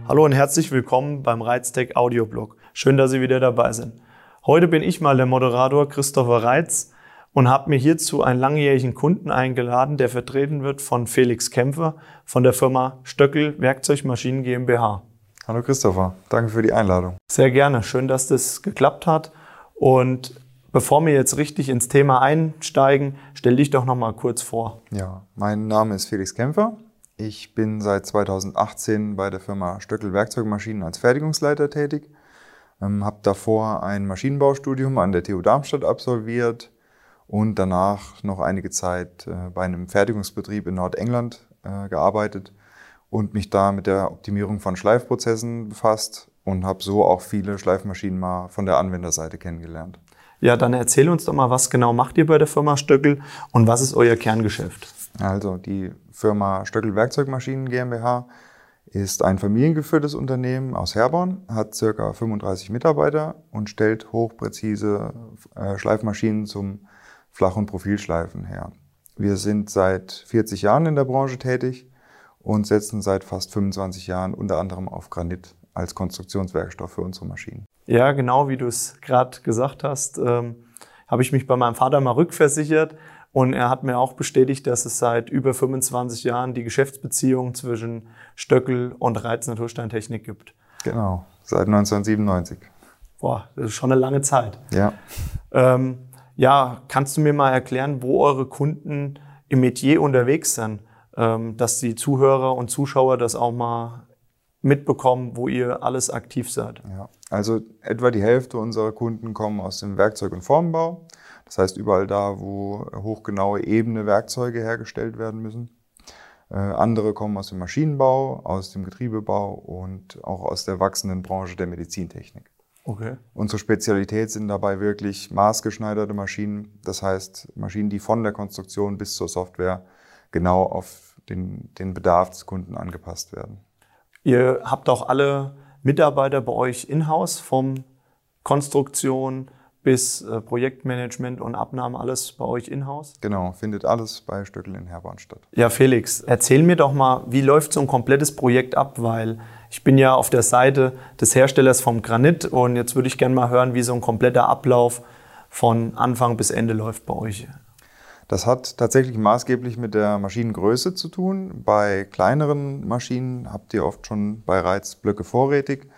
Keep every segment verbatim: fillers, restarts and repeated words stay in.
Hallo und herzlich willkommen beim Reitz-Tech Audioblog. Schön, dass Sie wieder dabei sind. Heute bin ich mal der Moderator Christopher Reitz und habe mir hierzu einen langjährigen Kunden eingeladen, der vertreten wird von Felix Kämpfer von der Firma Stöckel Werkzeugmaschinen GmbH. Hallo Christopher, danke für die Einladung. Sehr gerne, schön, dass das geklappt hat. Und bevor wir jetzt richtig ins Thema einsteigen, stell dich doch noch mal kurz vor. Ja, mein Name ist Felix Kämpfer. Ich bin seit zweitausendachtzehn bei der Firma Stöckel Werkzeugmaschinen als Fertigungsleiter tätig. Ähm, habe davor ein Maschinenbaustudium an der T U Darmstadt absolviert und danach noch einige Zeit äh, bei einem Fertigungsbetrieb in Nordengland äh, gearbeitet und mich da mit der Optimierung von Schleifprozessen befasst und habe so auch viele Schleifmaschinen mal von der Anwenderseite kennengelernt. Ja, dann erzähl uns doch mal, was genau macht ihr bei der Firma Stöckel und was ist euer Kerngeschäft? Also die Firma Stöckel Werkzeugmaschinen GmbH ist ein familiengeführtes Unternehmen aus Herborn, hat ca. fünfunddreißig Mitarbeiter und stellt hochpräzise äh, Schleifmaschinen zum Flach- und Profilschleifen her. Wir sind seit vierzig Jahren in der Branche tätig und setzen seit fast fünfundzwanzig Jahren unter anderem auf Granit als Konstruktionswerkstoff für unsere Maschinen. Ja, genau wie du es gerade gesagt hast, ähm, habe ich mich bei meinem Vater mal rückversichert. Und er hat mir auch bestätigt, dass es seit über fünfundzwanzig Jahren die Geschäftsbeziehung zwischen Stöckel und Reitz Natursteintechnik gibt. Genau, seit neunzehnhundertsiebenundneunzig. Boah, das ist schon eine lange Zeit. Ja. Ähm, ja, kannst du mir mal erklären, wo eure Kunden im Metier unterwegs sind, ähm, dass die Zuhörer und Zuschauer das auch mal mitbekommen, wo ihr alles aktiv seid? Ja, also etwa die Hälfte unserer Kunden kommen aus dem Werkzeug- und Formbau. Das heißt, überall da, wo hochgenaue, ebene Werkzeuge hergestellt werden müssen. Äh, andere kommen aus dem Maschinenbau, aus dem Getriebebau und auch aus der wachsenden Branche der Medizintechnik. Okay. Unsere Spezialität sind dabei wirklich maßgeschneiderte Maschinen. Das heißt, Maschinen, die von der Konstruktion bis zur Software genau auf den, den Bedarf des Kunden angepasst werden. Ihr habt auch alle Mitarbeiter bei euch in-house, vom Konstruktion bis äh, Projektmanagement und Abnahme, alles bei euch in-house? Genau, findet alles bei Stöckel in Herborn statt. Ja, Felix, erzähl mir doch mal, wie läuft so ein komplettes Projekt ab? Weil ich bin ja auf der Seite des Herstellers vom Granit und jetzt würde ich gerne mal hören, wie so ein kompletter Ablauf von Anfang bis Ende läuft bei euch. Das hat tatsächlich maßgeblich mit der Maschinengröße zu tun. Bei kleineren Maschinen habt ihr oft schon bei Reitz Blöcke vorrätig,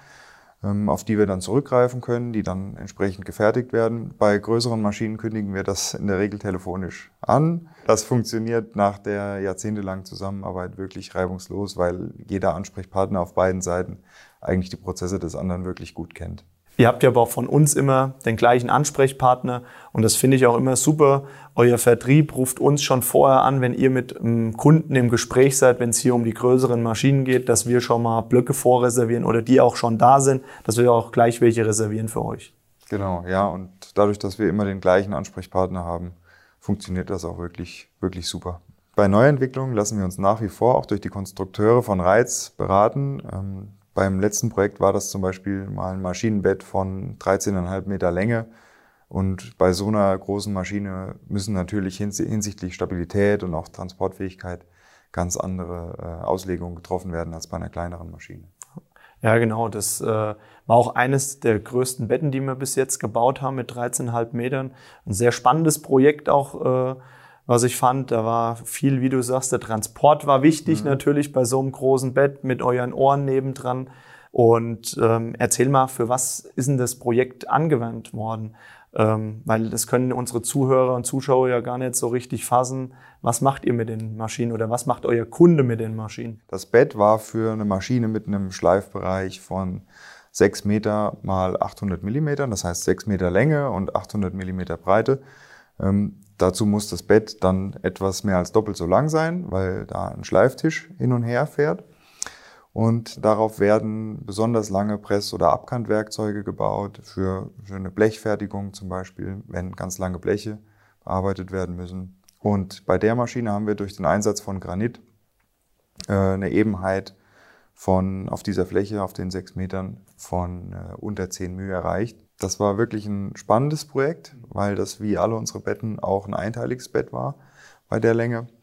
auf die wir dann zurückgreifen können, die dann entsprechend gefertigt werden. Bei größeren Maschinen kündigen wir das in der Regel telefonisch an. Das funktioniert nach der jahrzehntelangen Zusammenarbeit wirklich reibungslos, weil jeder Ansprechpartner auf beiden Seiten eigentlich die Prozesse des anderen wirklich gut kennt. Ihr habt ja aber auch von uns immer den gleichen Ansprechpartner und das finde ich auch immer super. Euer Vertrieb ruft uns schon vorher an, wenn ihr mit einem Kunden im Gespräch seid, wenn es hier um die größeren Maschinen geht, dass wir schon mal Blöcke vorreservieren oder die auch schon da sind, dass wir auch gleich welche reservieren für euch. Genau, ja, und dadurch, dass wir immer den gleichen Ansprechpartner haben, funktioniert das auch wirklich, wirklich super. Bei Neuentwicklungen lassen wir uns nach wie vor auch durch die Konstrukteure von Reitz beraten. Ähm, Beim letzten Projekt war das zum Beispiel mal ein Maschinenbett von dreizehn Komma fünf Meter Länge. Und bei so einer großen Maschine müssen natürlich hinsichtlich Stabilität und auch Transportfähigkeit ganz andere äh, Auslegungen getroffen werden als bei einer kleineren Maschine. Ja, genau. Das äh, war auch eines der größten Betten, die wir bis jetzt gebaut haben mit dreizehn Komma fünf Metern. Ein sehr spannendes Projekt auch, äh, was ich fand. Da war viel, wie du sagst, der Transport war wichtig, mhm. natürlich bei so einem großen Bett mit euren Ohren nebendran. Und ähm, erzähl mal, für was ist denn das Projekt angewandt worden? Ähm, weil das können unsere Zuhörer und Zuschauer ja gar nicht so richtig fassen. Was macht ihr mit den Maschinen oder was macht euer Kunde mit den Maschinen? Das Bett war für eine Maschine mit einem Schleifbereich von sechs Meter mal achthundert Millimeter, das heißt sechs Meter Länge und achthundert Millimeter Breite. Ähm, dazu muss das Bett dann etwas mehr als doppelt so lang sein, weil da ein Schleiftisch hin und her fährt. Und darauf werden besonders lange Press- oder Abkantwerkzeuge gebaut, für, für eine Blechfertigung zum Beispiel, wenn ganz lange Bleche bearbeitet werden müssen. Und bei der Maschine haben wir durch den Einsatz von Granit äh, eine Ebenheit von auf dieser Fläche, auf den sechs Metern, von äh, unter zehn μ erreicht. Das war wirklich ein spannendes Projekt, weil das wie alle unsere Betten auch ein einteiliges Bett war bei der Länge.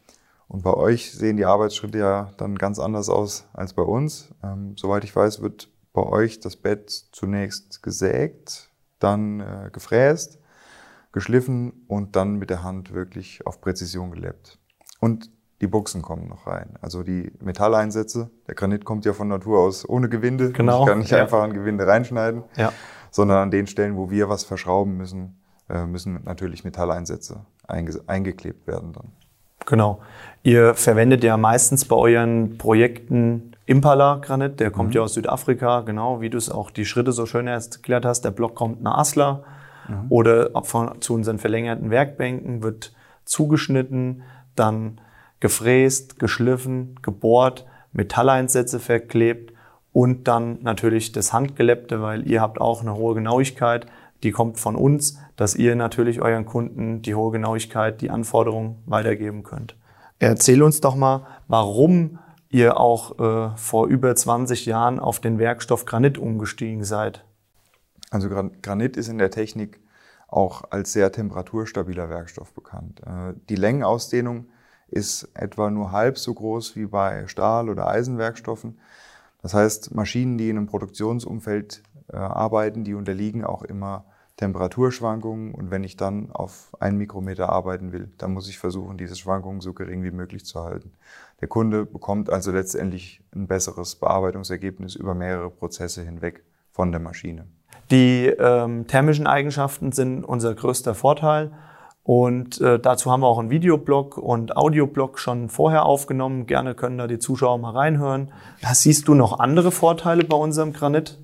Und bei euch sehen die Arbeitsschritte ja dann ganz anders aus als bei uns. Ähm, soweit ich weiß, wird bei euch das Bett zunächst gesägt, dann äh, gefräst, geschliffen und dann mit der Hand wirklich auf Präzision geläppt. Und die Buchsen kommen noch rein, also die Metalleinsätze. Der Granit kommt ja von Natur aus ohne Gewinde. Genau. Ich kann nicht ja. einfach ein Gewinde reinschneiden, ja. sondern an den Stellen, wo wir was verschrauben müssen, müssen natürlich Metalleinsätze einge- eingeklebt werden dann. Genau. Ihr verwendet ja meistens bei euren Projekten Impala-Granit, der kommt mhm. ja aus Südafrika, genau, wie du es auch die Schritte so schön erklärt hast. Der Block kommt nach Asla mhm. oder von, zu unseren verlängerten Werkbänken, wird zugeschnitten, dann gefräst, geschliffen, gebohrt, Metalleinsätze verklebt und dann natürlich das Handgeleppte, weil ihr habt auch eine hohe Genauigkeit, die kommt von uns, dass ihr natürlich euren Kunden die hohe Genauigkeit, die Anforderungen weitergeben könnt. Erzähl uns doch mal, warum ihr auch äh, vor über zwanzig Jahren auf den Werkstoff Granit umgestiegen seid. Also Granit ist in der Technik auch als sehr temperaturstabiler Werkstoff bekannt. Äh, die Längenausdehnung ist etwa nur halb so groß wie bei Stahl- oder Eisenwerkstoffen. Das heißt, Maschinen, die in einem Produktionsumfeld äh, arbeiten, die unterliegen auch immer Temperaturschwankungen. Und wenn ich dann auf einen Mikrometer arbeiten will, dann muss ich versuchen, diese Schwankungen so gering wie möglich zu halten. Der Kunde bekommt also letztendlich ein besseres Bearbeitungsergebnis über mehrere Prozesse hinweg von der Maschine. Die ähm, thermischen Eigenschaften sind unser größter Vorteil. Und äh, dazu haben wir auch einen Videoblog und Audioblog schon vorher aufgenommen. Gerne können da die Zuschauer mal reinhören. Siehst du noch andere Vorteile bei unserem Granit?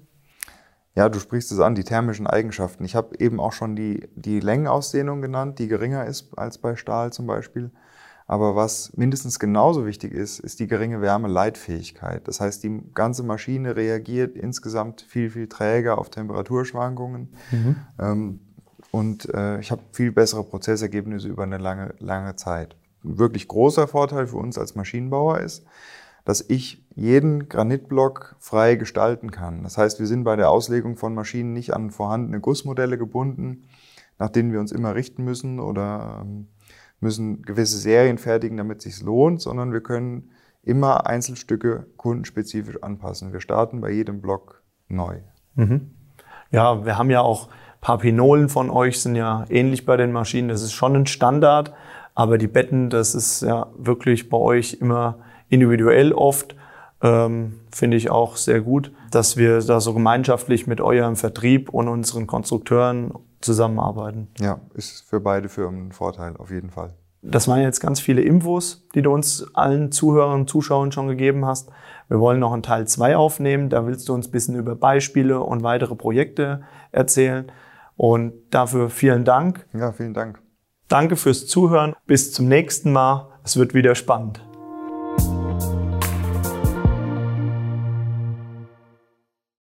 Ja, du sprichst es an, die thermischen Eigenschaften. Ich habe eben auch schon die, die Längenausdehnung genannt, die geringer ist als bei Stahl zum Beispiel. Aber was mindestens genauso wichtig ist, ist die geringe Wärmeleitfähigkeit. Das heißt, die ganze Maschine reagiert insgesamt viel, viel träger auf Temperaturschwankungen. Mhm. Ähm, Und äh, ich habe viel bessere Prozessergebnisse über eine lange, lange Zeit. Ein wirklich großer Vorteil für uns als Maschinenbauer ist, dass ich jeden Granitblock frei gestalten kann. Das heißt, wir sind bei der Auslegung von Maschinen nicht an vorhandene Gussmodelle gebunden, nach denen wir uns immer richten müssen oder ähm, müssen gewisse Serien fertigen, damit es sich lohnt, sondern wir können immer Einzelstücke kundenspezifisch anpassen. Wir starten bei jedem Block neu. Mhm. Ja, wir haben ja auch paar Pinolen von euch sind ja ähnlich bei den Maschinen. Das ist schon ein Standard, aber die Betten, das ist ja wirklich bei euch immer individuell oft. Ähm, finde ich auch sehr gut, dass wir da so gemeinschaftlich mit eurem Vertrieb und unseren Konstrukteuren zusammenarbeiten. Ja, ist für beide Firmen ein Vorteil, auf jeden Fall. Das waren jetzt ganz viele Infos, die du uns allen Zuhörern und Zuschauern schon gegeben hast. Wir wollen noch einen Teil zwei aufnehmen. Da willst du uns ein bisschen über Beispiele und weitere Projekte erzählen. Und dafür vielen Dank. Ja, vielen Dank. Danke fürs Zuhören. Bis zum nächsten Mal. Es wird wieder spannend.